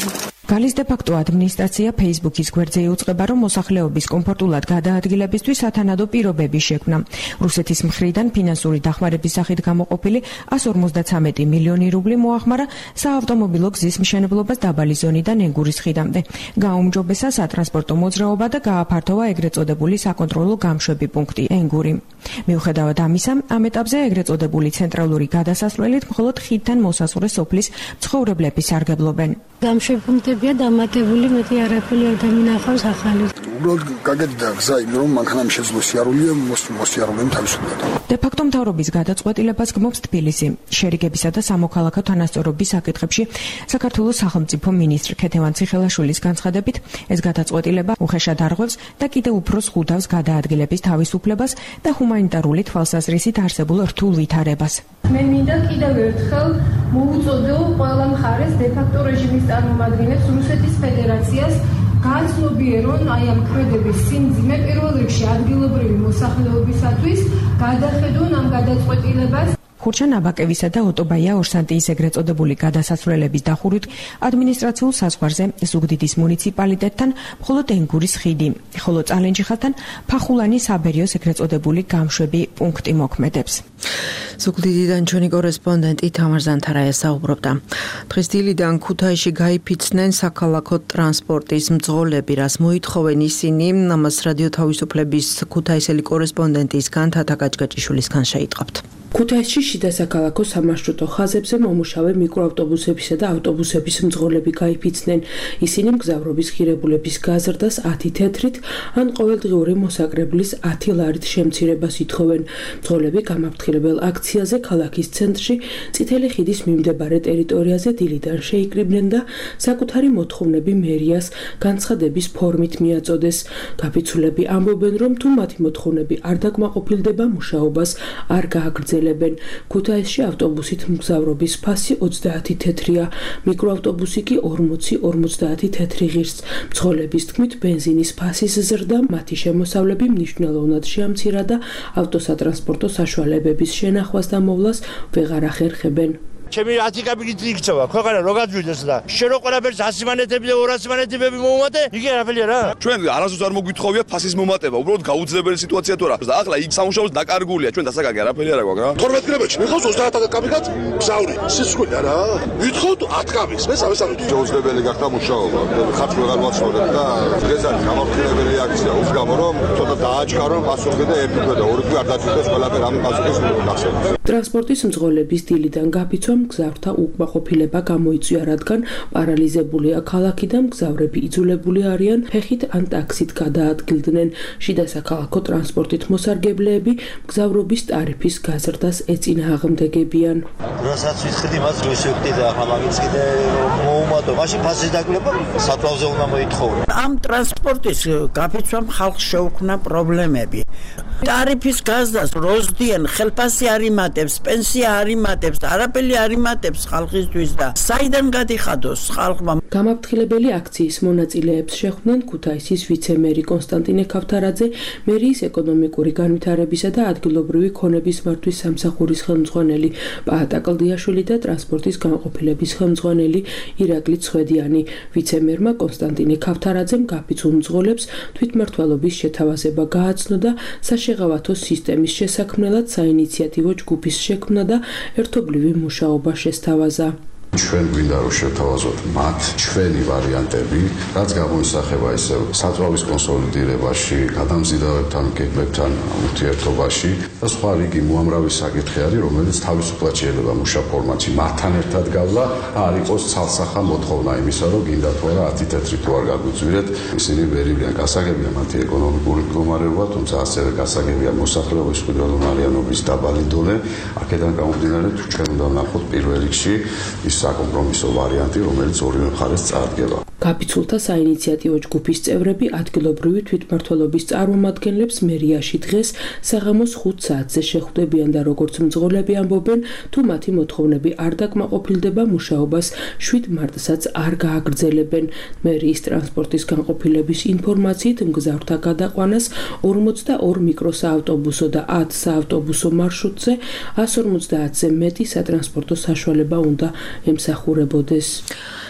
გალის დე-ფაქტო ადმინისტრაცია Facebook-ის გვერდზე იუწყება, რომ მოსახლეობის კომფორტულად გადაადგილებისთვის სათანადო პირობები შექმნა. რუსეთის მხრიდან ფინანსური დახმარების სახით გამოყოფილი εκατს ორმოცდათვრამეტი მილიონი რუბლი მოახმარა საავტომობილო გზის მშენებლობას დაბალი ზონიდან ენგურის ხიდამდე. გაუმჯობესა სატრანსპორტო მოძრაობა და გააფართოვა ეგრეთ წოდებული საკონტროლო გამშვები პუნქტი ენგური. მიუხედავად ამისა, ამ ეტაპზე ეგრეთ წოდებული ცენტრალური გადასასვლელით მხოლოდ ხიდთან მოსასვლელ სოფლის მცხოვრებლები სარგებლობენ. გამშვები პუნქტებია დამატებული, მეტი არაფერი არ დამინახავს ახალი. უბრალოდ გაგეთდა გზა, იმ რომ მანქანამ შეძლო სიარულია, მოსიარულემ თავისუფლად. დე-ფაქტო მთავრობის გადაწყვეტილებას გმობს თბილისი. შერიგებისა და სამოქალაქო თანასწორობის საკითხებში საქართველოს სახელმწიფო მინისტრ ქეთევან ციხელაშვილის განცხადებით, ეს გადაწყვეტილება უხეშად არღვევს და კიდევ უფრო ზღუდავს გადაადგილების თავისუფლებას და ჰუმანიტარული თვალსაზრისით არსებულ რთულ ვითარებას. მე მინდა კიდევ ერთხელ მოუწოდო ყველა მხარეს დე-ფაქტო რეჟიმის წარმომადგენლებს რუსეთის ფედერაციას განცნობიერონ აი ამ ქმედების სიმძიმე პირველ რიგში ადგილობრივი მოსახლეობისათვის გადახედონ ამ გადაწყვეტილებას. ხურჩა ნაბაკევისა და ოტობაია ორსანტიის ეგრეთ წოდებული გადასასვლელების დახურვით ადმინისტრაციულ საზღვარზე ზუგდიდის მუნიციპალიტეტთან მხოლოდ ენგურის ხიდი, ხოლო წალენჯიხალთან ფახულანის საბერიოს ეგრეთ წოდებული გამშვები პუნქტი მოქმედებს. ზუგდიდიდან ჩვენი კორესპონდენტი თამარ ზანთარაია საუბრობდა. დღეს დილიდან ქუთაისში გაიფიცნენ საქალაქო ტრანსპორტის მძღოლები, რას მოითხოვენ ისინი, ამას რადიო თავისუფლების ქუთაისელი კორესპონდენტისგან თათა გაჭგაჭიშვილისგან შეიტყობთ. ქუთაისში შიდა საქალაქო სამარშრუტო ხაზებზე მომუშავე მიკროავტობუსებისა და ავტობუსების მძღოლები გაიფიცნენ. ისინი მგზავრობის ღირებულების გაზრდას ათი თეთრით ან ყოველდღიური მოსაკრებლის ათი ლარით შემცირებას ითხოვენ. მძღოლები გამაფრთხილებელ აქციაზე ქალაქის ცენტრში წითელი ხიდის მიმდებარე ტერიტორიაზე დილიდან შეიკრიბნენ და საკუთარი მოთხოვნები მერიას განცხადების ფორმით მიაწოდეს. გაფიცულები ამბობენ, რომ თუ მათი მოთხოვნები არ დაკმაყოფილდება, მუშაობას არ გააგრძელებენ. ქუთაისში ავტობუსით მგზავრობის ფასი ოცდაათი თეთრია, მიკროავტობუსი კი ორმოცი ორმოცდაათი თეთრი ღირს. მძღოლების თქმით, ბენზინის ფასის ზრდა მათი შემოსავლები მნიშვნელოვნად შეამცირა და ავტოსატრანსპორტო საშუალებების შენახვას და მოვლას ვეღარ ახერხებენ. ჩემი ათი კაპიტალი იქცევა, ქვეყანა რო გაძვიდეს და შენ რო ყველაფერს ასი მანეთები და ორასი მანეთები მოუმატე, იგი არაფერია რა. ჩვენ არასდროს არ მოგვითხოვია ფასის მომატება, უბრალოდ გაუძლებელი სიტუაცია თუ რა. და ახლა იქ სამუშაოს დაკარგულია, ჩვენ დასაკარგი არაფერი არ აქვს რა. თორმეტ კილომეტრში მიხავს ოცდაათი კაპიტალს გზავრი. სიცხვილია რა. ვითხოვთ ათი კაპიტალს, მე სამესამე შეუძლებელი გახდა მუშაობა. ხარჯი ვეღარ მოაცხადებ და დღეს არის გამაფრთხილებელი აქცია. უშ გამო რომ ცოტა დააჭკარო პასუხი და ერთი თვე და ორი თვე არ დაწვდეს ყველაფერი ამ პასუხის გასაგებ. ტრანსპორტის მძღოლების დილიდან გაფიცვამ მგზავრთა უკმაყოფილება გამოიწვია, რადგან პარალიზებულია ქალაქი და მგზავრები იძულებული არიან ფეხით ან ტაქსით გადაადგილდნენ. შიდა საქალაქო ტრანსპორტით მოსარგებლეები მგზავრობის ტარიფის გაზრდას ეწინააღმდეგებიან. რასაც ვიტყიდი მას რო შევკდი და ახლა მაგის კიდე მოუმატო, მაშინ ფასის დაკლება სათვალზე უნდა მოითხოვო. ამ ტრანსპორტის გაფიცვამ ხალხს შეუქმნა პრობლემები. ტარიფის გაზრდას როზდიან, ხელფასი არ იმატებს, პენსია არ იმატებს, არაფერი არ იმატებს ხალხისთვის და საიდან გადიხადოს ხალხმა. გამაფრთხილებელი აქციის მონაწილეებს შეხვდნენ ქუთაისის ვიცე-მერი კონსტანტინე ქავთარაძე, მერიის ეკონომიკური განვითარებისა და ადგილობრივი ქონების მართვის სამსახურის ხელმძღვანელი პაატა კლდიაშვილი და ტრანსპორტის განყოფილების ხელმძღვანელი ირაკლი ცხვედიანი. ვიცე-მერმა კონსტანტინე ქავთარაძემ გაფიცულ მძღოლებს თვითმმართველობის შეთავაზება გააცნო და საშეღავათო სისტემის შესაქმნელად საინიციატივო ჯგუფის შექმნა და ერთობლივი მუშაობა შესთავაზა. ჩვენ გვინდა რომ შევთავაზოთ მათ ჩვენი ვარიანტები, რაც გამოისახება ისევ საწვავის კონსოლიდირებაში, გადამზიდავებთან, გეგმებთან ურთიერთობაში და სხვა რიგი უამრავი საკითხი არის, რომელიც თავისუფლად შეიძლება მუშა ფორმატში მათთან ერთად გავლა, არ იყოს ცალსახა მოთხოვნა იმისა, რომ გინდა თუ არა ათი თეთრი თუ არ გაგვიწვირეთ. ისინი ვერივიან გასაგებია მათი ეკონომიკური მდგომარეობა, თუმცა ასევე გასაგებია მოსახლეობის მყიდველოვნარიანობის დაბალი დონე. აქედან გამომდინარე, თუ ჩვენ უნდა ვნახოთ პირველ რიგში ის საკომპრომისო ვარიანტი, რომელიც ორივე მხარეს წარდგება. გაფიცულთა საინიციატივო ჯგუფის წევრები ადგილობრივი თვითმმართველობის წარმომადგენლებს მერიაში დღეს საღამოს ხუთ საათზე შეხვდებიან და როგორც მძღოლები ამბობენ, თუ მათი მოთხოვნები არ დაკმაყოფილდება, მუშაობას შვიდ მარტსაც არ გააგრძელებენ. მერიის ტრანსპორტის განყოფილების ინფორმაციით მგზავრთა გადაყვანას ორმოცდაორ მიკროსაავტობუსო და ათ საავტობუსო მარშრუტზე εκατს ორმოცდაათზე მეტი სატრანსპორტო საშუალება უნდა ემსახურებოდეს.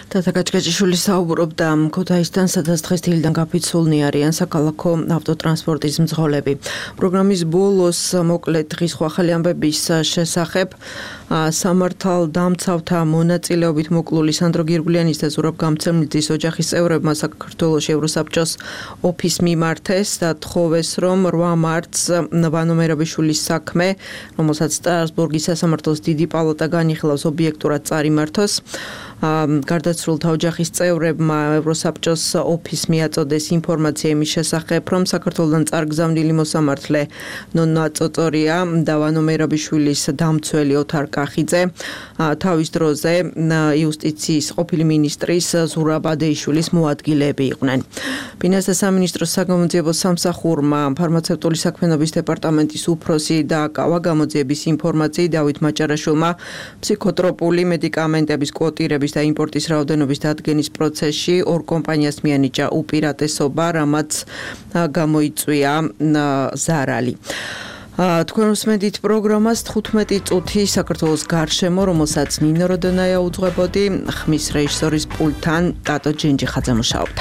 თათა გაჭგაჭიშვილი საუბრობდა ქუთაისთან, სადაც დღეს დილიდან გაფიცულნი არიან საქალაქო ავტოტრანსპორტის მძღოლები. პროგრამის ბოლოს მოკლედ დღის ახალი ამბების შესახებ სამართალდამცავთა მონაწილეობით მოკლული სანდრო გირგულიანის და ზურაბ გამცემლიძის ოჯახის წევრებმა საქართველოს ევროსაბჭოს ოფისს მიმართეს და თხოვეს, რომ რვა მარტს ვანო-მერაბიშვილის საქმე, რომელსაც სტრასბურგის სასამართლოს დიდი პალატა განიხილავს, ობიექტურად წარიმართოს. გარდაცვლილთა ოჯახის წევრებმა ევროსაბჭოს ოფისს მიაწოდეს ინფორმაცია იმის შესახებ, რომ საქართველოდან წარგზავნილი მოსამართლე ნონა წოწორია და ვანო-მერაბიშვილის დამცველი ოთარ კახიძე თავის დროზე იუსტიციის ყოფილი მინისტრის ზურაბ ადეიშვილის მოადგილეები იყვნენ. ფინანსთა სამინისტროს საგამოძიებო სამსახურმა ფარმაცევტული საქმიანობის დეპარტამენტის უფროსი დააკავა გამოძიების ინფორმაციით დავით მაჭარაშვილმა ფსიქოტროპული მედიკამენტების კვოტირების და იმპორტის რაოდენობის დადგენის პროცესში ორ კომპანიას მიანიჭა უპირატესობა, რამაც გამოიწვია ზარალი. თქვენ უსმენთ პროგრამას თხუთმეტი წუთი საქართველოს გარშემო, რომელსაც ნინო როდონაია უძღვებოდი, ხმის რეჟისორის პულტთან ტატო ჯენჯიხაძე მუშაობდა.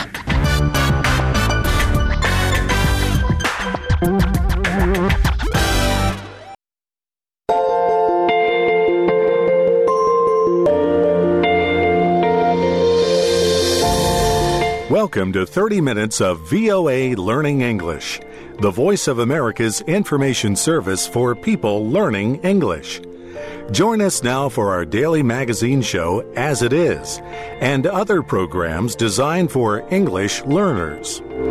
Welcome to thirty minutes of V O A Learning English, the voice of America's information service for people learning English. Join us now for our daily magazine show, As It Is, and other programs designed for English learners.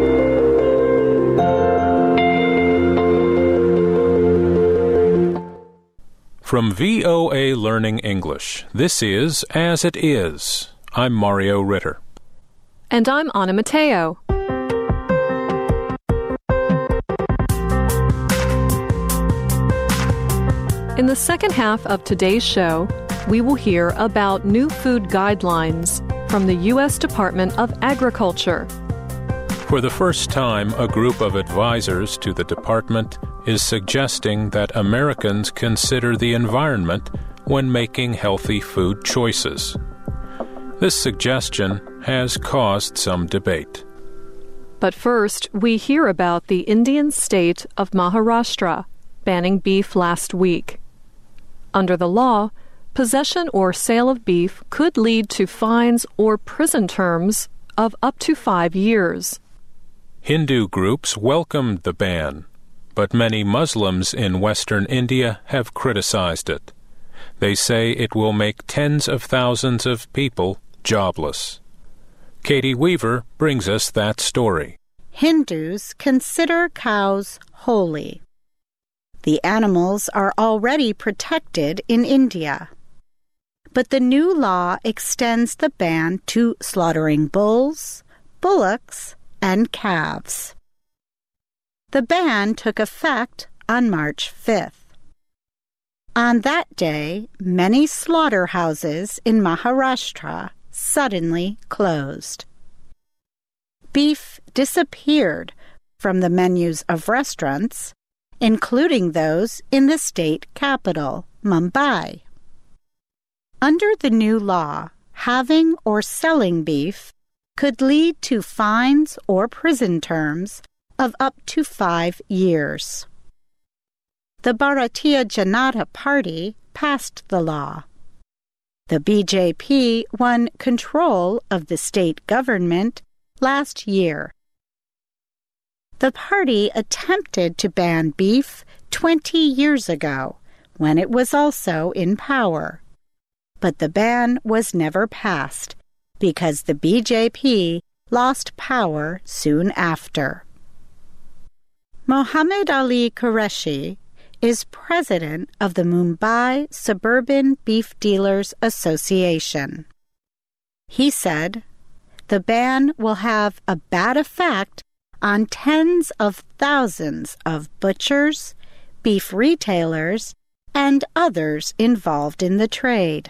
From V O A Learning English, this is As It Is. I'm Mario Ritter. And I'm Anna Mateo. In the second half of today's show, we will hear about new food guidelines from the U S Department of Agriculture. For the first time, a group of advisors to the department is suggesting that Americans consider the environment when making healthy food choices. This suggestion has caused some debate. But first, we hear about the Indian state of Maharashtra banning beef last week. Under the law, possession or sale of beef could lead to fines or prison terms of up to five years. Hindu groups welcomed the ban, but many Muslims in western India have criticized it. They say it will make tens of thousands of people jobless. Katie Weaver brings us that story. Hindus consider cows holy. The animals are already protected in India. But the new law extends the ban to slaughtering bulls, bullocks, and calves. The ban took effect on March fifth. On that day, many slaughterhouses in Maharashtra suddenly closed. Beef disappeared from the menus of restaurants, including those in the state capital, Mumbai. Under the new law, having or selling beef could lead to fines or prison terms of up to five years. The Bharatiya Janata Party passed the law. The B J P won control of the state government last year. The party attempted to ban beef twenty years ago, when it was also in power. But the ban was never passed, because the B J P lost power soon after. Mohammed Ali Qureshi is president of the Mumbai Suburban Beef Dealers Association. He said, "The ban will have a bad effect on tens of thousands of butchers, beef retailers, and others involved in the trade."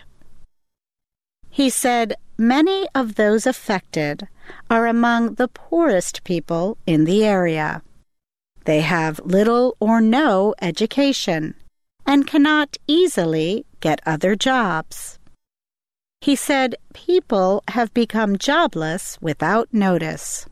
He said many of those affected are among the poorest people in the area. They have little or no education and cannot easily get other jobs. He said people have become jobless without notice.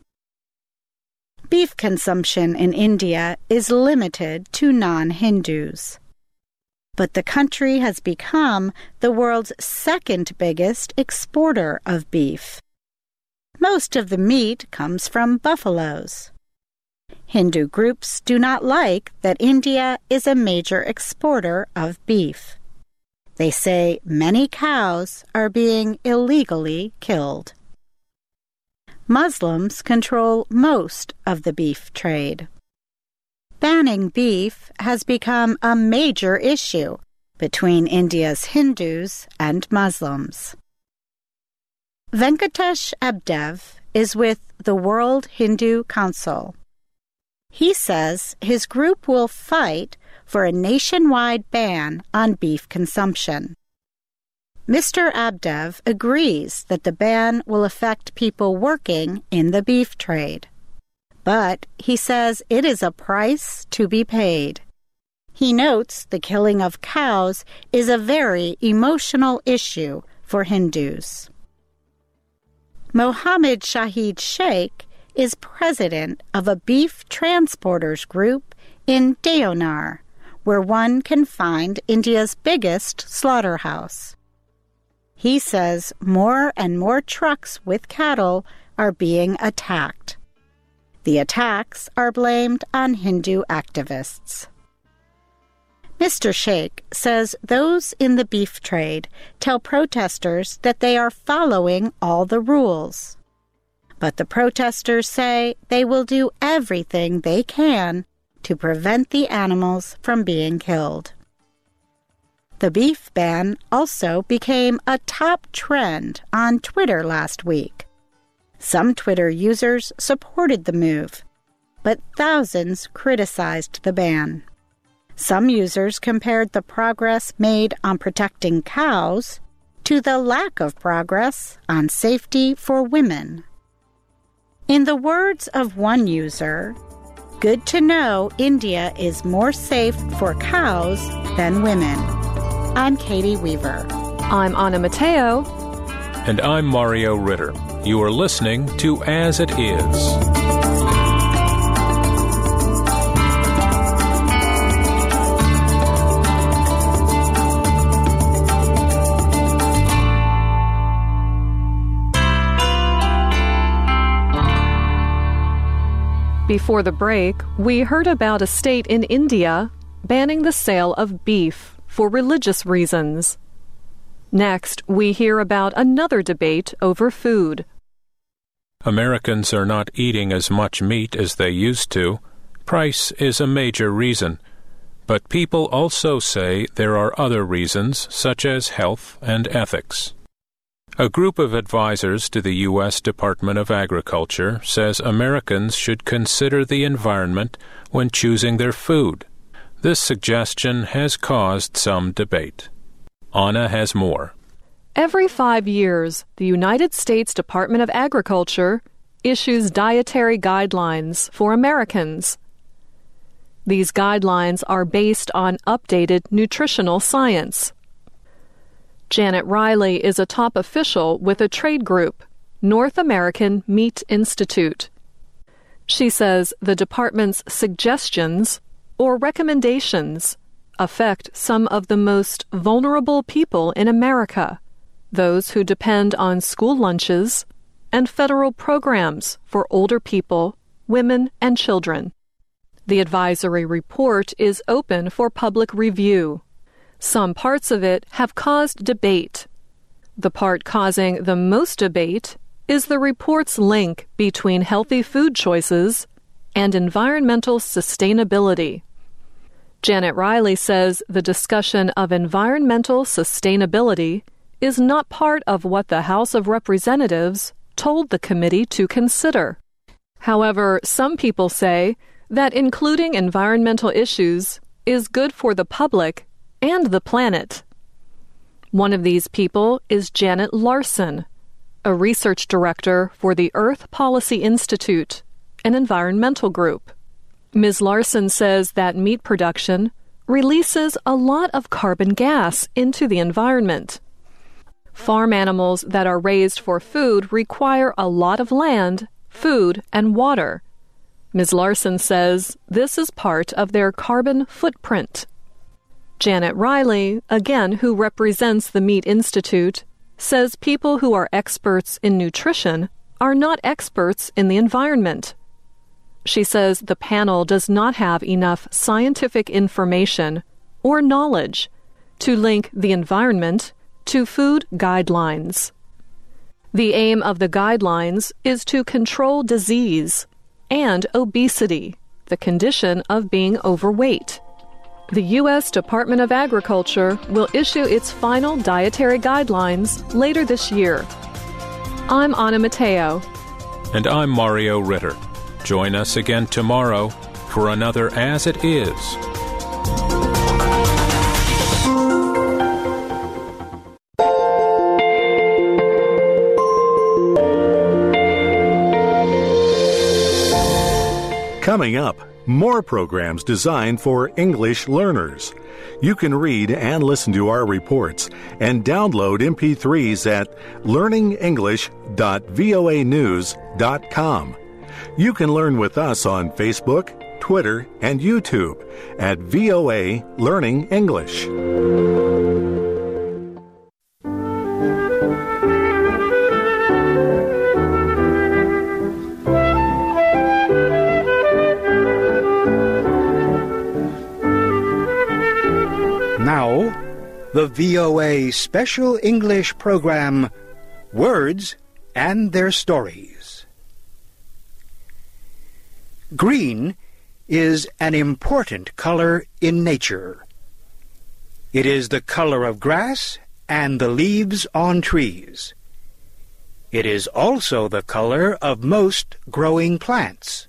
Beef consumption in India is limited to non-Hindus. But the country has become the world's second biggest exporter of beef. Most of the meat comes from buffaloes. Hindu groups do not like that India is a major exporter of beef. They say many cows are being illegally killed. Muslims control most of the beef trade. Banning beef has become a major issue between India's Hindus and Muslims. Venkatesh Abdev is with the World Hindu Council. He says his group will fight for a nationwide ban on beef consumption. Mister Abdev agrees that the ban will affect people working in the beef trade. But he says it is a price to be paid. He notes the killing of cows is a very emotional issue for Hindus. Mohammed Shahid Sheikh is president of a beef transporters group in Deonar, where one can find India's biggest slaughterhouse. He says more and more trucks with cattle are being attacked. The attacks are blamed on Hindu activists. Mister Sheikh says those in the beef trade tell protesters that they are following all the rules. But the protesters say they will do everything they can to prevent the animals from being killed. The beef ban also became a top trend on Twitter last week. Some Twitter users supported the move, but thousands criticized the ban. Some users compared the progress made on protecting cows to the lack of progress on safety for women. In the words of one user, "Good to know India is more safe for cows than women." I'm Katie Weaver. I'm Anna Mateo. And I'm Mario Ritter. You are listening to As It Is. Before the break, we heard about a state in India banning the sale of beef for religious reasons. Next, we hear about another debate over food. Americans are not eating as much meat as they used to. Price is a major reason. But people also say there are other reasons, such as health and ethics. A group of advisors to the U S Department of Agriculture says Americans should consider the environment when choosing their food. This suggestion has caused some debate. Anna has more. Every five years, the United States Department of Agriculture issues dietary guidelines for Americans. These guidelines are based on updated nutritional science. Janet Riley is a top official with a trade group, North American Meat Institute. She says the department's suggestions or recommendations affect some of the most vulnerable people in America, those who depend on school lunches and federal programs for older people, women, and children. The advisory report is open for public review. Some parts of it have caused debate. The part causing the most debate is the report's link between healthy food choices and environmental sustainability. Janet Riley says the discussion of environmental sustainability is not part of what the House of Representatives told the committee to consider. However, some people say that including environmental issues is good for the public and the planet. One of these people is Janet Larson, a research director for the Earth Policy Institute, an environmental group. Miz Larson says that meat production releases a lot of carbon gas into the environment. farm animals that are raised for food require a lot of land, food, and water. Miz Larson says this is part of their carbon footprint. Janet Riley, again who represents the Meat Institute, says people who are experts in nutrition are not experts in the environment. She says the panel does not have enough scientific information or knowledge to link the environment to food guidelines. The aim of the guidelines is to control disease and obesity, the condition of being overweight. The U S Department of Agriculture will issue its final dietary guidelines later this year. I'm Anna Mateo. And I'm Mario Ritter. Join us again tomorrow for another As It Is. Coming up, more programs designed for English learners. You can read and listen to our reports and download M P threes at learning english dot voa news dot com. You can learn with us on Facebook, Twitter, and YouTube at V O A Learning English. Now, the V O A special English program, Words and Their Stories. Green is an important color in nature. It is the color of grass and the leaves on trees. It is also the color of most growing plants.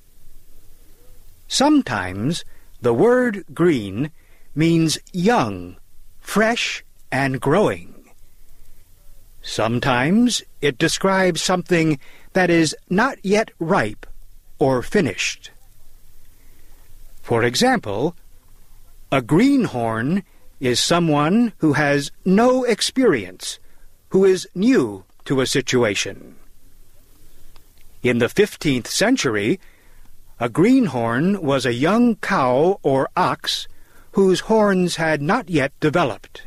Sometimes the word green means young, fresh, and growing. Sometimes it describes something that is not yet ripe or finished. For example, a greenhorn is someone who has no experience, who is new to a situation. In the fifteenth century, a greenhorn was a young cow or ox whose horns had not yet developed.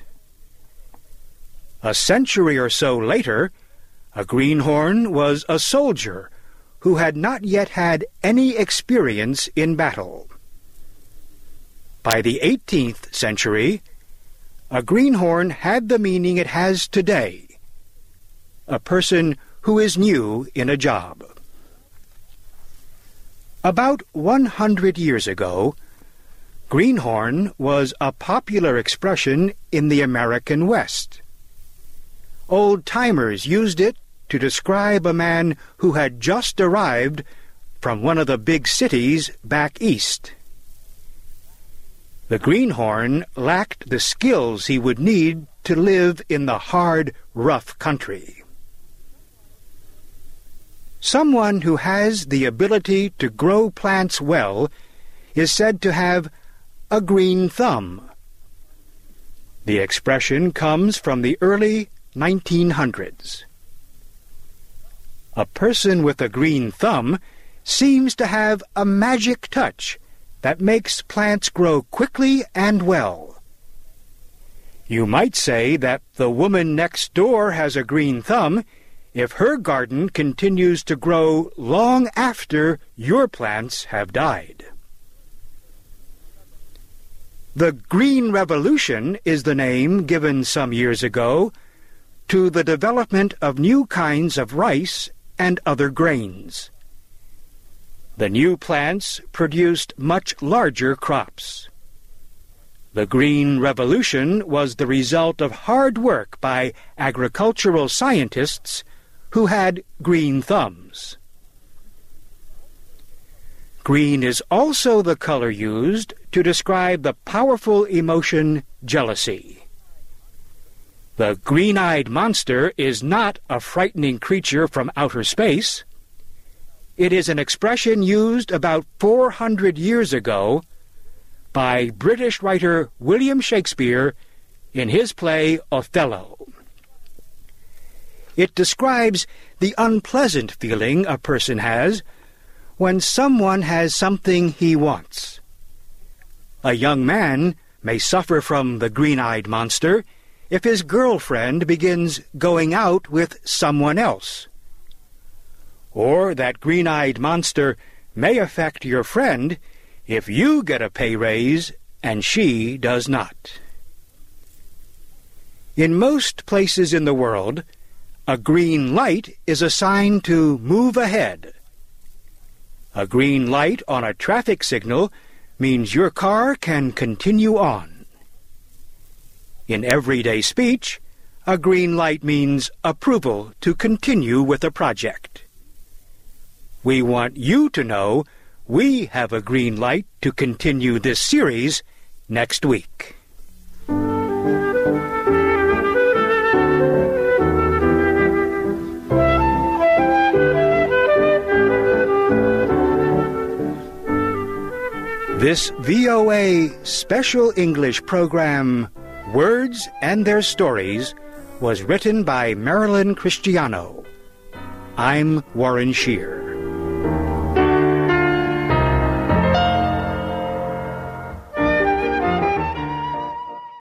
A century or so later, a greenhorn was a soldier who had not yet had any experience in battle. By the eighteenth century, a greenhorn had the meaning it has today, a person who is new in a job. About one hundred years ago, greenhorn was a popular expression in the American West. Old-timers used it to describe a man who had just arrived from one of the big cities back east. The greenhorn lacked the skills he would need to live in the hard, rough country. Someone who has the ability to grow plants well is said to have a green thumb. The expression comes from the early nineteen hundreds. A person with a green thumb seems to have a magic touch that makes plants grow quickly and well. You might say that the woman next door has a green thumb if her garden continues to grow long after your plants have died. The Green Revolution is the name given some years ago to the development of new kinds of rice and other grains. The new plants produced much larger crops. The Green Revolution was the result of hard work by agricultural scientists who had green thumbs. Green is also the color used to describe the powerful emotion jealousy. The green-eyed monster is not a frightening creature from outer space. It is an expression used about four hundred years ago by British writer William Shakespeare in his play Othello. It describes the unpleasant feeling a person has when someone has something he wants. A young man may suffer from the green-eyed monster if his girlfriend begins going out with someone else. Or that green-eyed monster may affect your friend if you get a pay raise and she does not. In most places in the world, a green light is a sign to move ahead. A green light on a traffic signal means your car can continue on. In everyday speech, a green light means approval to continue with a project. We want you to know we have a green light to continue this series next week. This V O A special English program, Words and Their Stories, was written by Marilyn Cristiano. I'm Warren Shear.